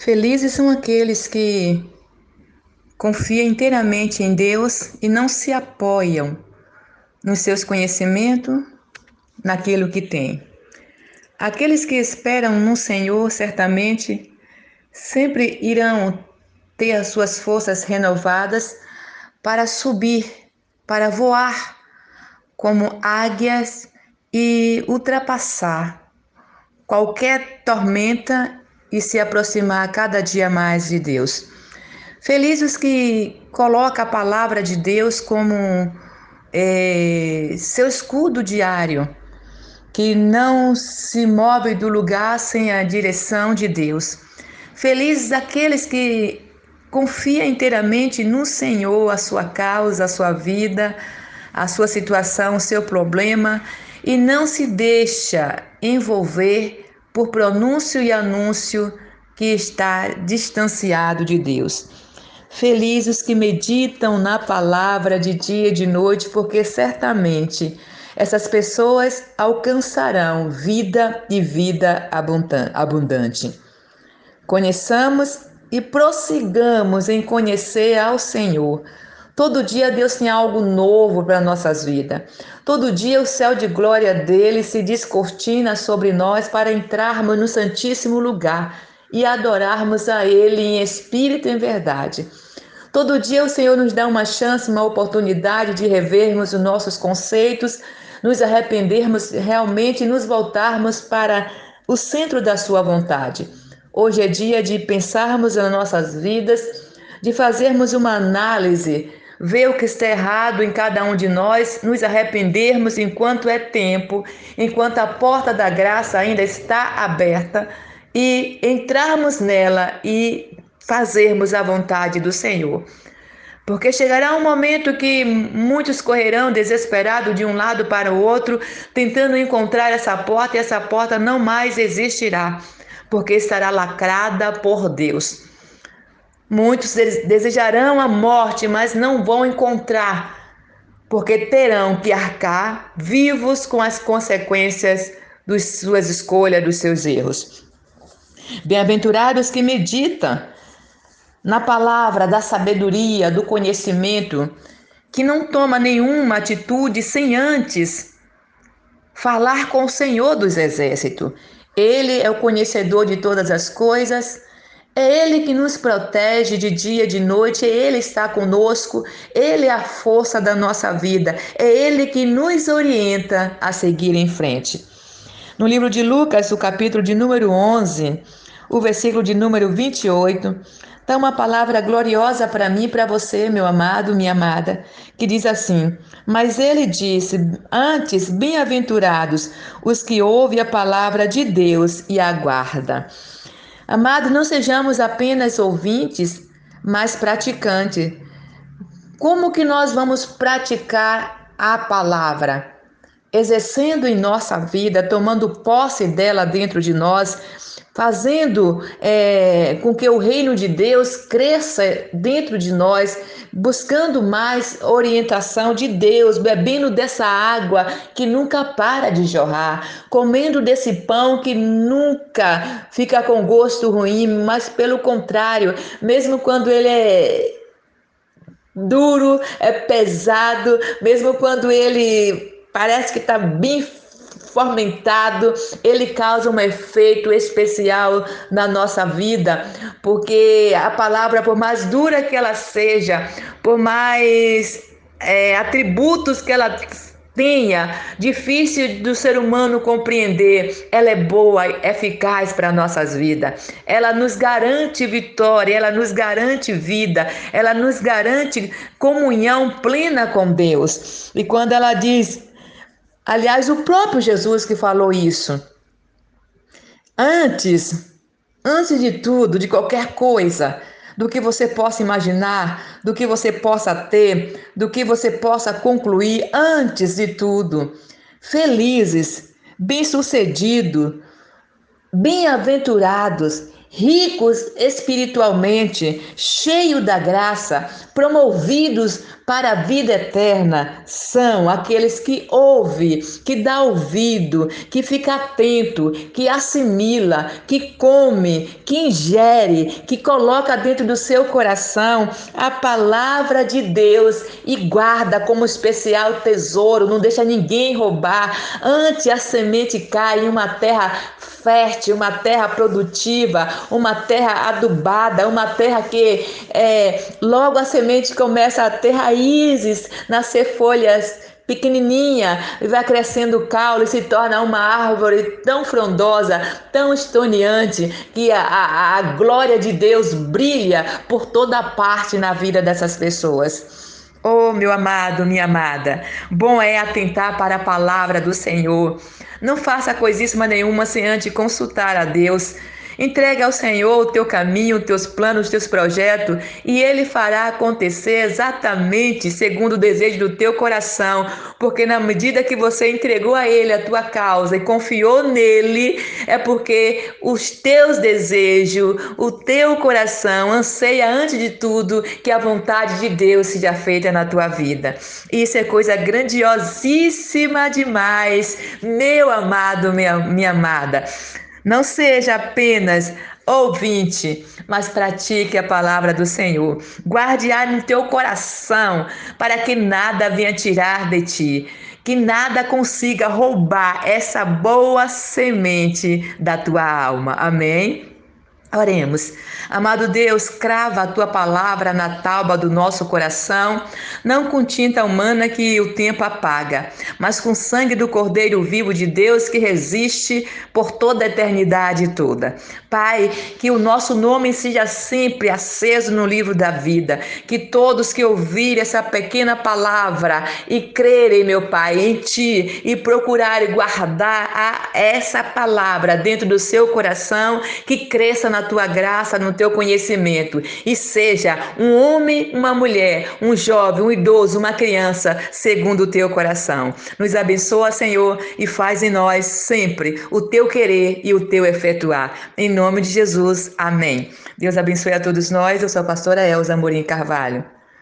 Felizes são aqueles que confiam inteiramente em Deus e não se apoiam nos seus conhecimentos, naquilo que têm. Aqueles que esperam no Senhor certamente sempre irão ter as suas forças renovadas para subir, para voar como águias e ultrapassar qualquer tormenta e se aproximar cada dia mais de Deus. Felizes os que colocam a palavra de Deus como seu escudo diário, que não se move do lugar sem a direção de Deus. Felizes aqueles que confiam inteiramente no Senhor, a sua causa, a sua vida, a sua situação, o seu problema, e não se deixa envolver por pronúncio e anúncio que está distanciado de Deus. Felizes que meditam na palavra de dia e de noite, porque certamente essas pessoas alcançarão vida e vida abundante. Conheçamos e prossigamos em conhecer ao Senhor. Todo dia Deus tem algo novo para nossas vidas. Todo dia o céu de glória dele se descortina sobre nós para entrarmos no santíssimo lugar e adorarmos a ele em espírito e em verdade. Todo dia o Senhor nos dá uma chance, uma oportunidade de revermos os nossos conceitos, nos arrependermos realmente e nos voltarmos para o centro da sua vontade. Hoje é dia de pensarmos nas nossas vidas, de fazermos uma análise, ver o que está errado em cada um de nós, nos arrependermos enquanto é tempo, enquanto a porta da graça ainda está aberta e entrarmos nela e fazermos a vontade do Senhor. Porque chegará um momento que muitos correrão desesperados de um lado para o outro, tentando encontrar essa porta, e essa porta não mais existirá, porque estará lacrada por Deus. Muitos desejarão a morte, mas não vão encontrar, porque terão que arcar vivos com as consequências das suas escolhas, dos seus erros. Bem-aventurados que meditam na palavra da sabedoria, do conhecimento, que não toma nenhuma atitude sem antes falar com o Senhor dos Exércitos. Ele é o conhecedor de todas as coisas, é Ele que nos protege de dia e de noite, Ele está conosco, Ele é a força da nossa vida, é Ele que nos orienta a seguir em frente. No livro de Lucas, o capítulo de número 11, o versículo de número 28, está uma palavra gloriosa para mim e para você, meu amado, minha amada, que diz assim: mas ele disse, antes, bem-aventurados os que ouvem a palavra de Deus e aguardam. Amado, não sejamos apenas ouvintes, mas praticantes. Como que nós vamos praticar a palavra? Exercendo em nossa vida, tomando posse dela dentro de nós, fazendo com que o reino de Deus cresça dentro de nós, buscando mais orientação de Deus, bebendo dessa água que nunca para de jorrar, comendo desse pão que nunca fica com gosto ruim, mas pelo contrário, mesmo quando ele é duro, é pesado, mesmo quando ele parece que está bem fomentado, ele causa um efeito especial na nossa vida, porque a palavra, por mais dura que ela seja, por mais atributos que ela tenha, difícil do ser humano compreender, ela é boa, eficaz para nossas vidas. Ela nos garante vitória, ela nos garante vida, ela nos garante comunhão plena com Deus. E quando ela diz, aliás, o próprio Jesus que falou isso, antes de tudo, de qualquer coisa, do que você possa imaginar, do que você possa ter, do que você possa concluir, antes de tudo, felizes, bem-sucedidos, bem-aventurados, ricos espiritualmente, cheios da graça, promovidos para a vida eterna, são aqueles que ouve, que dá ouvido, que fica atento, que assimila, que come, que ingere, que coloca dentro do seu coração a palavra de Deus e guarda como especial tesouro, não deixa ninguém roubar. Antes a semente cai em uma terra fértil, uma terra produtiva, uma terra adubada, uma terra que logo a semente começa a ter raízes, nascer folhas pequenininha, e vai crescendo o caule e se torna uma árvore tão frondosa, tão estonteante, que a glória de Deus brilha por toda parte na vida dessas pessoas. Oh, meu amado, minha amada, bom é atentar para a palavra do Senhor. Não faça coisíssima nenhuma sem antes consultar a Deus. Entrega ao Senhor o teu caminho, os teus planos, os teus projetos, e Ele fará acontecer exatamente segundo o desejo do teu coração, porque na medida que você entregou a Ele a tua causa e confiou nele, é porque os teus desejos, o teu coração anseia antes de tudo que a vontade de Deus seja feita na tua vida. Isso é coisa grandiosíssima demais, meu amado, minha amada. Não seja apenas ouvinte, mas pratique a palavra do Senhor. Guarde-a no teu coração, para que nada venha tirar de ti, que nada consiga roubar essa boa semente da tua alma. Amém? Oremos. Amado Deus, crava a tua palavra na tábua do nosso coração, não com tinta humana que o tempo apaga, mas com sangue do Cordeiro vivo de Deus que resiste por toda a eternidade toda. Pai, que o nosso nome seja sempre aceso no livro da vida, que todos que ouvirem essa pequena palavra e crerem, meu Pai, em Ti e procurarem guardar essa palavra dentro do seu coração, que cresça na tua graça, no teu conhecimento e seja um homem, uma mulher, um jovem, um idoso, uma criança, segundo o teu coração. Nos abençoa, Senhor, e faz em nós sempre o teu querer e o teu efetuar. Em nome de Jesus, amém. Deus abençoe a todos nós. Eu sou a pastora Elza Amorim Carvalho.